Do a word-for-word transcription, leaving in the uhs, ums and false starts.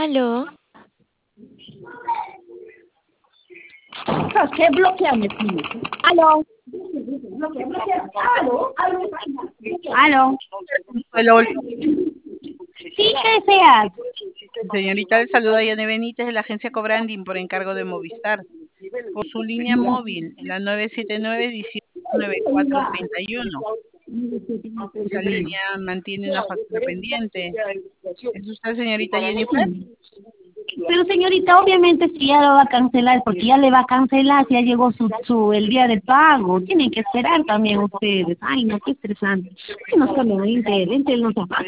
Aló. ¿Qué bloqueame, tío? Aló. Aló. Aló. Hello. Sí, ¿qué deseas? Señorita, le saluda Yane Benítez de la agencia Cobranding por encargo de Movistar. Por su línea móvil, en la nueve siete nueve, dieciocho noventa y cuatro treinta y uno. Esa línea mantiene una factura pendiente. ¿Es usted, señorita Jennifer? Pero señorita, obviamente sí ya lo va a cancelar, porque ya le va a cancelar, ya llegó su, su el día de pago. Tienen que esperar también ustedes. Ay, no, qué estresante. Que nos cambian a Intel, Intel nos